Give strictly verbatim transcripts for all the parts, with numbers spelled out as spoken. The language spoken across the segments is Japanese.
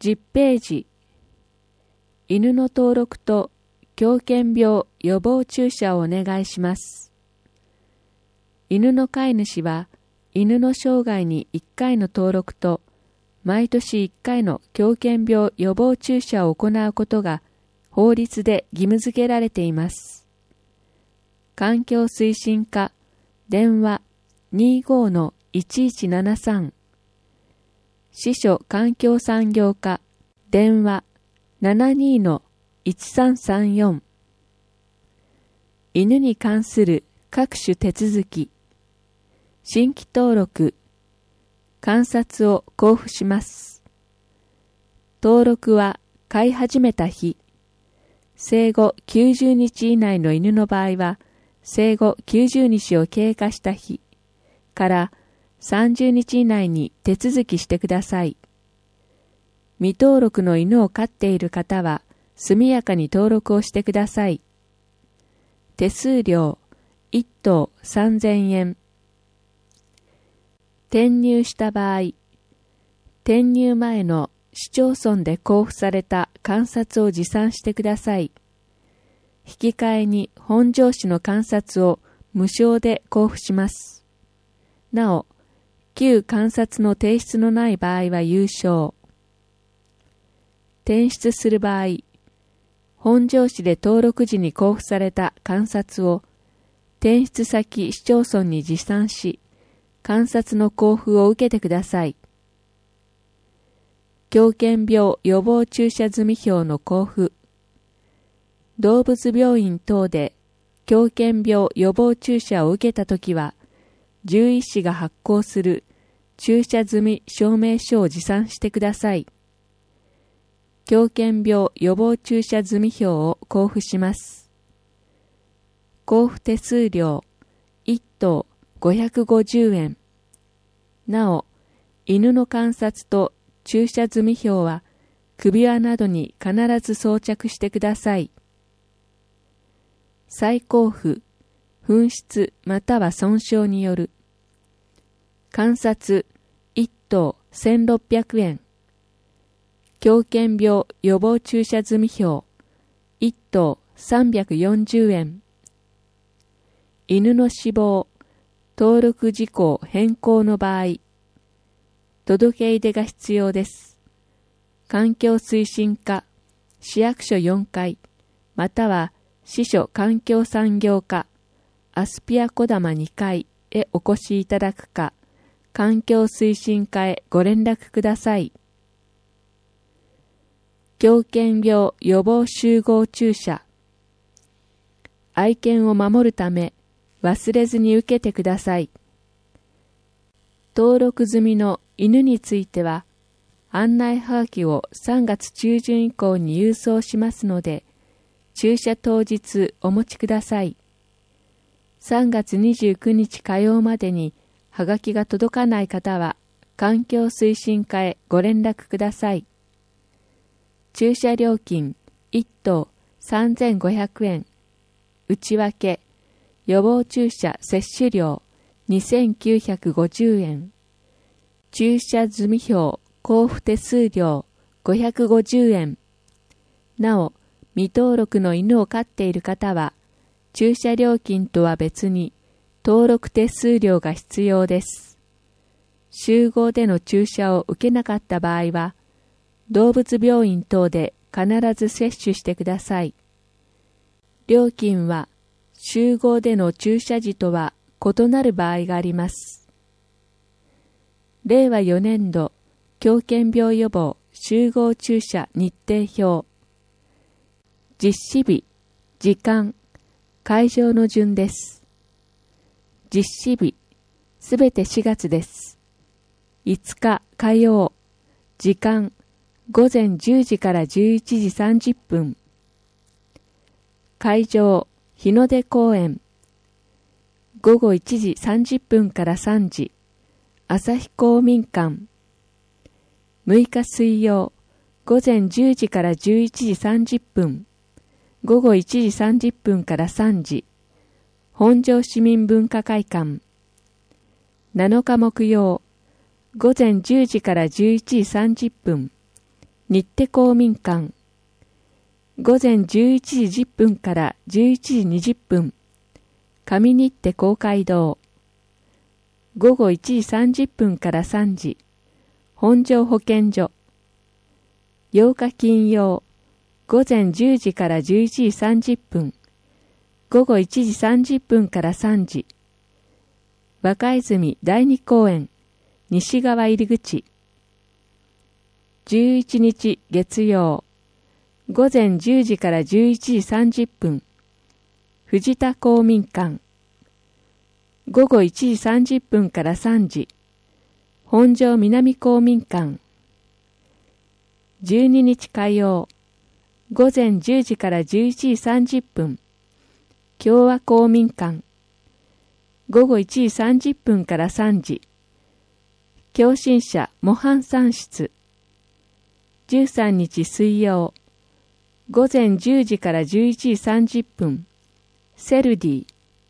じゅっページ、犬の登録と狂犬病予防注射をお願いします。犬の飼い主は、犬の生涯にいっかいの登録と、毎年いっかいの狂犬病予防注射を行うことが法律で義務付けられています。環境推進課、電話 にじゅうごのいちいちななさん、司書環境産業課、電話 ななじゅうにのいちさんさんよん、犬に関する各種手続き、新規登録、観察を交付します。登録は飼い始めた日、生後きゅうじゅうにち以内の犬の場合は、生後きゅうじゅうにちを経過した日からさんじゅうにち以内に手続きしてください。未登録の犬を飼っている方は、速やかに登録をしてください。手数料いっ頭さんぜんえん。転入した場合、転入前の市町村で交付された鑑札を持参してください。引き換えに本庄市の鑑札を無償で交付します。なお、旧鑑札の提出のない場合は有償。転出する場合、本庄市で登録時に交付された鑑札を転出先市町村に持参し、鑑札の交付を受けてください。狂犬病予防注射済票の交付。動物病院等で狂犬病予防注射を受けたときは、獣医師が発行する注射済証明書を持参してください。狂犬病予防注射済票を交付します。交付手数料いっ頭ごひゃくごじゅうえん。なお、犬の鑑札と注射済票は首輪などに必ず装着してください。再交付、紛失または損傷による。鑑札いっ頭せんろっぴゃくえん。狂犬病予防注射済票いっ頭さんびゃくよんじゅうえん。犬の死亡、登録事項変更の場合、届け出が必要です。環境推進課、市役所よんかい、または司書環境産業課、アスピア小玉にかいへお越しいただくか、環境推進課へご連絡ください。狂犬病予防集合注射。愛犬を守るため忘れずに受けてください。登録済みの犬については、案内はがきをさんがつちゅうじゅん以降に郵送しますので、注射当日お持ちください。さんがつにじゅうくにち火曜までにはがきが届かない方は、環境推進課へご連絡ください。注射料金いっ頭さんぜんごひゃくえん。内訳、予防注射接種料にせんきゅうひゃくごじゅうえん。注射済票交付手数料ごひゃくごじゅうえん。なお、未登録の犬を飼っている方は、注射料金とは別に登録手数料が必要です。集合での注射を受けなかった場合は、動物病院等で必ず接種してください。料金は集合での注射時とは異なる場合があります。れいわよねん度狂犬病予防集合注射日程表。実施日、時間、会場の順です。実施日、すべてしがつです。いつか火曜、時間、ごぜんじゅうじからじゅういちじさんじゅっぷん。会場、日の出公園。ごごいちじさんじゅっぷんからさんじ、旭公民館。むいか水曜、ごぜんじゅうじからじゅういちじさんじゅっぷん。ごごいちじさんじゅっぷんからさんじ、本庄市民文化会館。なのか木曜、ごぜんじゅうじからじゅういちじさんじゅっぷん。 日手公民館、午前じゅういちじじゅっぷんからじゅういちじにじゅっぷん、上日手公会堂、午後いちじさんじゅっぷんからさんじ、本庄保健所、ようか金曜、午前じゅうじからじゅういちじさんじゅっぷん、午後いちじさんじゅっぷんからさんじ、若泉第二公園、西側入口、じゅういちにち月曜、午前じゅうじからじゅういちじさんじゅっぷん、藤田公民館、午後いちじさんじゅっぷんからさんじ、本庄南公民館、じゅうににち火曜、午前じゅうじからじゅういちじさんじゅっぷん、共和公民館、午後いちじさんじゅっぷんからさんじ、共振者模範産室、じゅうさんにち水曜、午前じゅうじからじゅういちじさんじゅっぷん、セルディ、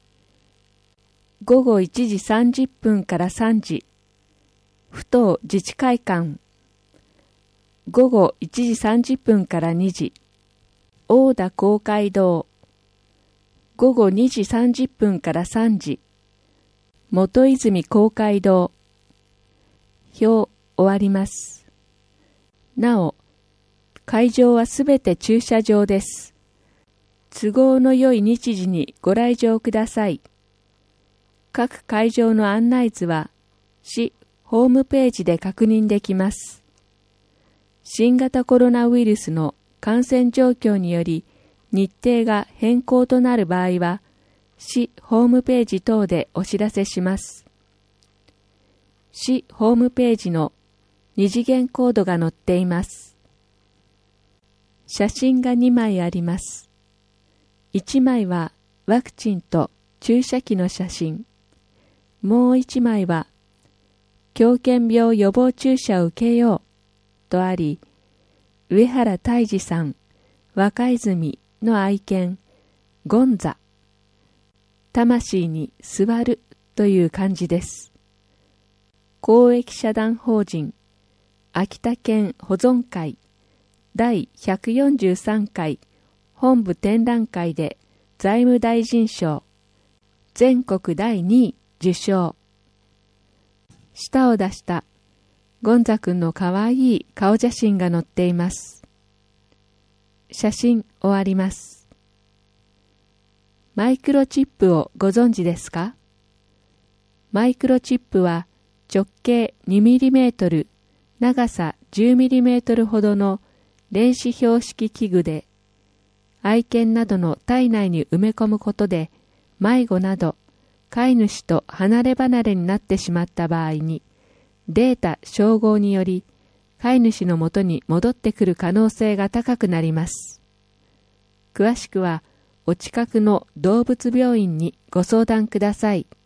午後いちじさんじゅっぷんからさんじ、府東自治会館、午後いちじさんじゅっぷんからにじ、大田公会堂、午後にじさんじゅっぷんからさんじ、元泉公会堂。表終わります。なお、会場はすべて駐車場です。都合の良い日時にご来場ください。各会場の案内図は市ホームページで確認できます。新型コロナウイルスの感染状況により日程が変更となる場合は、市ホームページ等でお知らせします。市ホームページの二次元コードが載っています。写真がにまいあります。いちまいはワクチンと注射器の写真。もういちまいは狂犬病予防注射を受けようとあり、上原泰治さん、若泉の愛犬、ゴンザ。魂に座るという漢字です。公益社団法人秋田県保存会第ひゃくよんじゅうさんかい本部展覧会で財務大臣賞、全国だいにい受賞。舌を出したゴンザくんのかわいい顔写真が載っています。写真終わります。マイクロチップをご存知ですか？マイクロチップは直径にミリメートル、長さじゅうミリメートルほどの電子標識器具で、愛犬などの体内に埋め込むことで、迷子など飼い主と離れ離れになってしまった場合に、データ照合により飼い主のもとに戻ってくる可能性が高くなります。詳しくはお近くの動物病院にご相談ください。